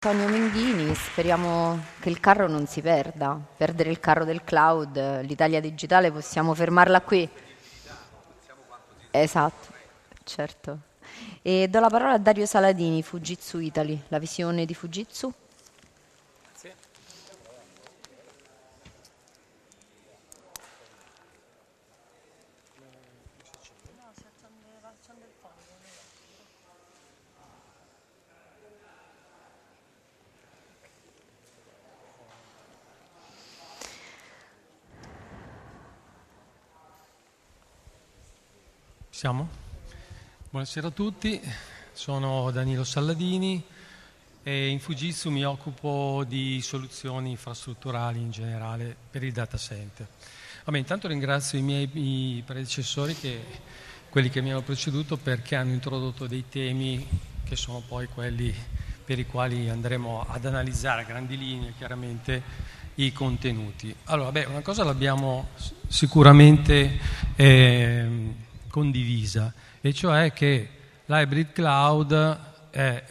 Antonio Mendini, speriamo che il carro non si perda. Perdere il carro del cloud, l'Italia digitale, possiamo fermarla qui. Esatto, certo. E do la parola a Dario Saladini, Fujitsu Italy, la visione di Fujitsu. Siamo? Buonasera a tutti, sono Danilo Salladini e in Fujitsu mi occupo di soluzioni infrastrutturali in generale per il data center. Vabbè, intanto ringrazio i miei predecessori, quelli che mi hanno preceduto, perché hanno introdotto dei temi che sono poi quelli per i quali andremo ad analizzare a grandi linee chiaramente i contenuti. Allora, una cosa l'abbiamo sicuramente condivisa, e cioè che l'hybrid cloud è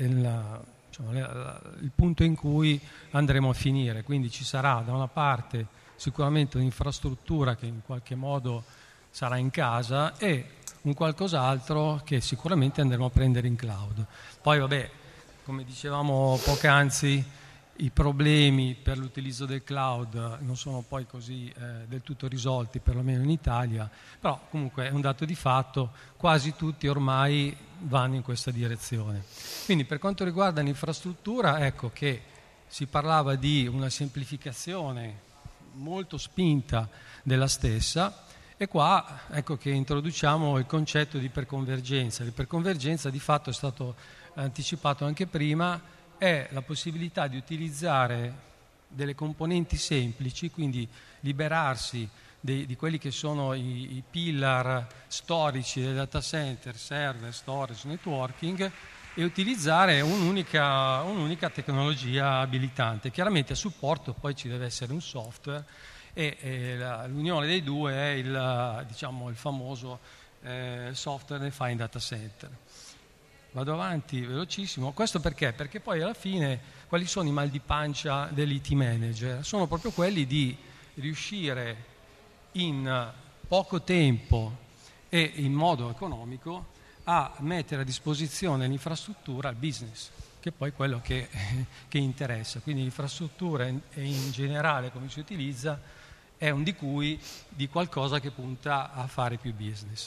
il punto in cui andremo a finire. Quindi ci sarà da una parte sicuramente un'infrastruttura che in qualche modo sarà in casa e un qualcos'altro che sicuramente andremo a prendere in cloud. Poi come dicevamo poc'anzi, i problemi per l'utilizzo del cloud non sono poi così del tutto risolti, perlomeno in Italia, però comunque è un dato di fatto, quasi tutti ormai vanno in questa direzione. Quindi per quanto riguarda l'infrastruttura, ecco che si parlava di una semplificazione molto spinta della stessa, e qua ecco che introduciamo il concetto di iperconvergenza. L'iperconvergenza di fatto è stato anticipato anche prima, è la possibilità di utilizzare delle componenti semplici, quindi liberarsi di quelli che sono i pillar storici del data center, server, storage, networking, e utilizzare un'unica tecnologia abilitante. Chiaramente a supporto poi ci deve essere un software e l'unione dei due è il famoso software defined data center. Vado avanti velocissimo. Questo perché? Perché poi alla fine quali sono i mal di pancia dell'IT manager? Sono proprio quelli di riuscire in poco tempo e in modo economico a mettere a disposizione l'infrastruttura al business, che è poi quello che interessa. Quindi l'infrastruttura e in generale come si utilizza è un di qualcosa che punta a fare più business.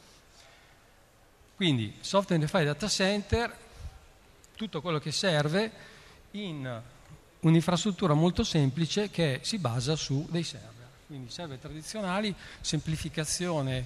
Quindi software defined data center, tutto quello che serve in un'infrastruttura molto semplice che si basa su dei server. Quindi server tradizionali, semplificazione,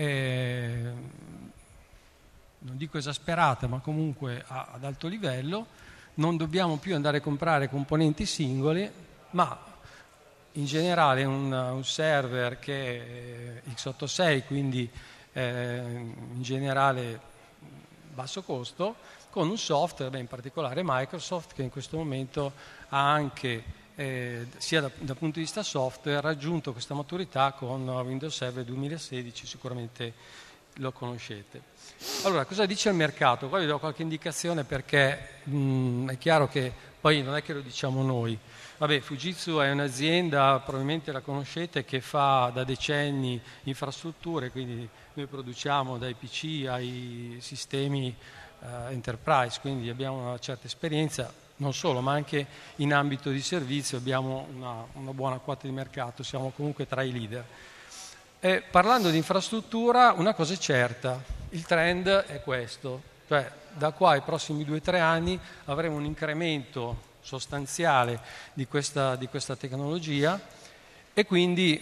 non dico esasperata, ma comunque ad alto livello. Non dobbiamo più andare a comprare componenti singoli, ma in generale un server che è x86, quindi in generale basso costo, con un software, in particolare Microsoft, che in questo momento ha anche, sia dal punto di vista software, raggiunto questa maturità con Windows Server 2016, sicuramente lo conoscete. Allora, cosa dice il mercato? Qua vi do qualche indicazione, perché è chiaro che poi non è che lo diciamo noi. Fujitsu è un'azienda, probabilmente la conoscete, che fa da decenni infrastrutture, quindi noi produciamo dai PC ai sistemi enterprise, quindi abbiamo una certa esperienza, non solo, ma anche in ambito di servizio abbiamo una buona quota di mercato, siamo comunque tra i leader. E parlando di infrastruttura, una cosa è certa, il trend è questo, cioè da qua ai prossimi 2-3 anni avremo un incremento sostanziale di questa tecnologia, e quindi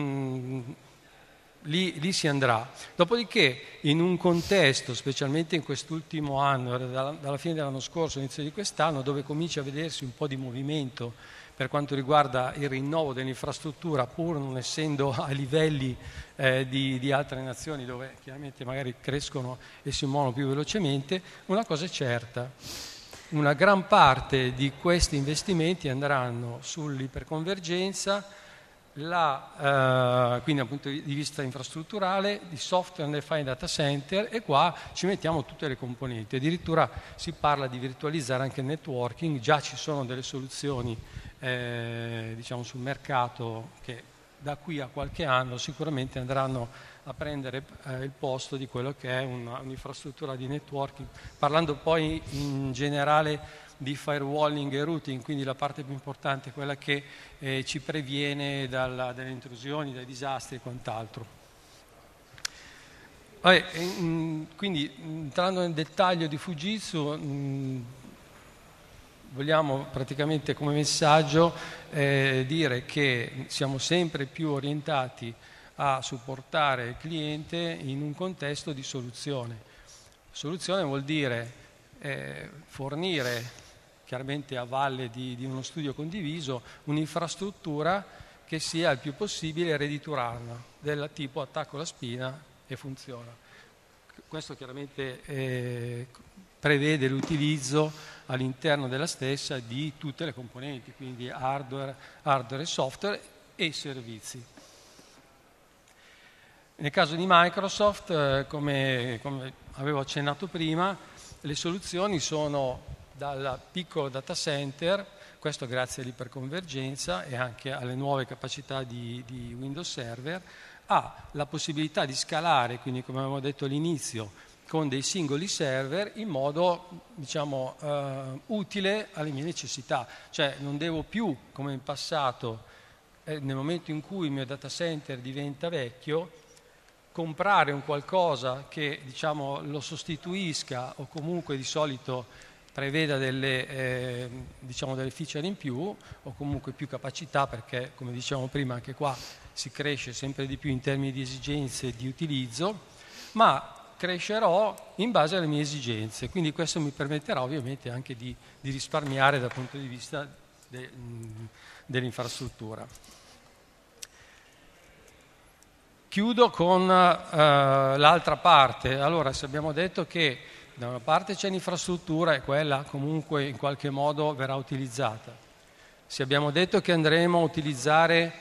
lì si andrà. Dopodiché, in un contesto, specialmente in quest'ultimo anno, dalla fine dell'anno scorso, inizio di quest'anno, dove comincia a vedersi un po' di movimento per quanto riguarda il rinnovo dell'infrastruttura, pur non essendo a livelli di altre nazioni dove chiaramente magari crescono e si muovono più velocemente, una cosa è certa: una gran parte di questi investimenti andranno sull'iperconvergenza, quindi dal punto di vista infrastrutturale, di software and defined data center, e qua ci mettiamo tutte le componenti. Addirittura si parla di virtualizzare anche il networking, già ci sono delle soluzioni diciamo sul mercato che da qui a qualche anno sicuramente andranno a prendere il posto di quello che è un'infrastruttura di networking, parlando poi in generale di firewalling e routing, quindi la parte più importante è quella che ci previene dalle intrusioni, dai disastri e quant'altro. Quindi entrando nel dettaglio di Fujitsu, vogliamo praticamente come messaggio dire che siamo sempre più orientati a supportare il cliente in un contesto di soluzione. Soluzione vuol dire fornire, chiaramente a valle di uno studio condiviso, un'infrastruttura che sia il più possibile ready-to-run, del tipo attacco la spina e funziona. Questo chiaramente prevede l'utilizzo all'interno della stessa di tutte le componenti, quindi hardware e software e servizi. Nel caso di Microsoft, come avevo accennato prima, le soluzioni sono dal piccolo data center, questo grazie all'iperconvergenza e anche alle nuove capacità di Windows Server, la possibilità di scalare, quindi come avevamo detto all'inizio, con dei singoli server in modo, diciamo, utile alle mie necessità. Cioè non devo più, come in passato, nel momento in cui il mio data center diventa vecchio, comprare un qualcosa che, diciamo, lo sostituisca o comunque di solito preveda delle feature in più o comunque più capacità, perché come dicevamo prima anche qua si cresce sempre di più in termini di esigenze e di utilizzo, ma crescerò in base alle mie esigenze, quindi questo mi permetterà ovviamente anche di risparmiare dal punto di vista dell'infrastruttura. Chiudo con l'altra parte. Allora, se abbiamo detto che da una parte c'è l'infrastruttura e quella comunque in qualche modo verrà utilizzata, se abbiamo detto che andremo a utilizzare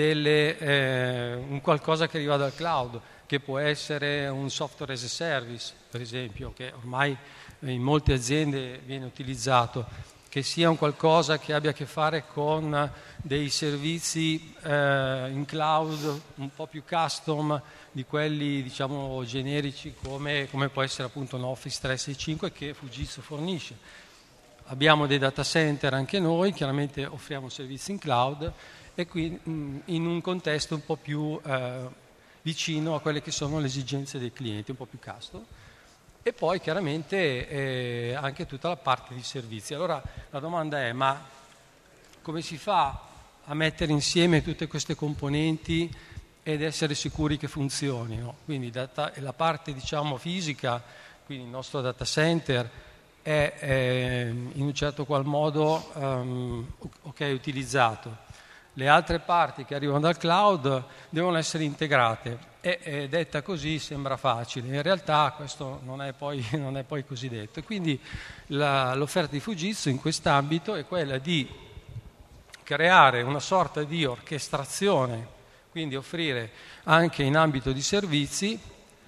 un qualcosa che arriva dal cloud, che può essere un software as a service, per esempio, che ormai in molte aziende viene utilizzato, che sia un qualcosa che abbia a che fare con dei servizi in cloud un po' più custom di quelli, diciamo, generici come può essere appunto un Office 365 che Fujitsu fornisce. Abbiamo dei data center anche noi, chiaramente offriamo servizi in cloud e qui in un contesto un po' più vicino a quelle che sono le esigenze dei clienti, un po' più custom. E poi chiaramente anche tutta la parte di servizi. Allora la domanda è: ma come si fa a mettere insieme tutte queste componenti ed essere sicuri che funzionino? Quindi la parte, diciamo, fisica, quindi il nostro data center è in un certo qual modo utilizzato. Le altre parti che arrivano dal cloud devono essere integrate e detta così sembra facile, in realtà questo non è poi così detto. Quindi l'offerta di Fujitsu in quest'ambito è quella di creare una sorta di orchestrazione, quindi offrire anche in ambito di servizi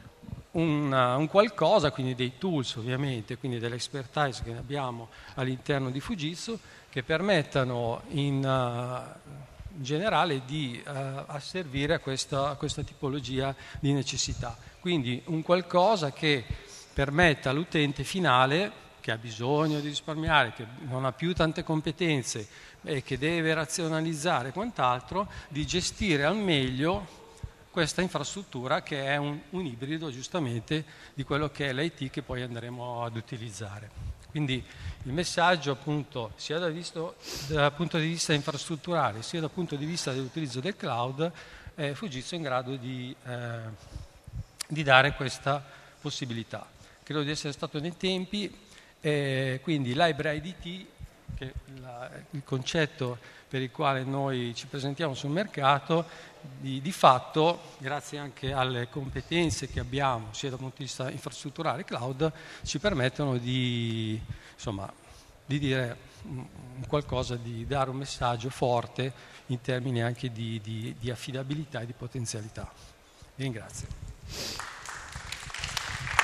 un qualcosa, quindi dei tools ovviamente, quindi dell'expertise che abbiamo all'interno di Fujitsu, che permettano in generale di asservire a questa tipologia di necessità. Quindi un qualcosa che permetta all'utente finale, che ha bisogno di risparmiare, che non ha più tante competenze e che deve razionalizzare e quant'altro, di gestire al meglio questa infrastruttura che è un ibrido giustamente di quello che è l'IT che poi andremo ad utilizzare. Quindi il messaggio appunto sia dal punto di vista infrastrutturale sia dal punto di vista dell'utilizzo del cloud, Fujitsu è in grado di dare questa possibilità. Credo di essere stato nei tempi, quindi Library IDT, che è il concetto per il quale noi ci presentiamo sul mercato, di fatto, grazie anche alle competenze che abbiamo, sia dal punto di vista infrastrutturale e cloud, ci permettono di di dire qualcosa, di dare un messaggio forte in termini anche di affidabilità e di potenzialità. Vi ringrazio.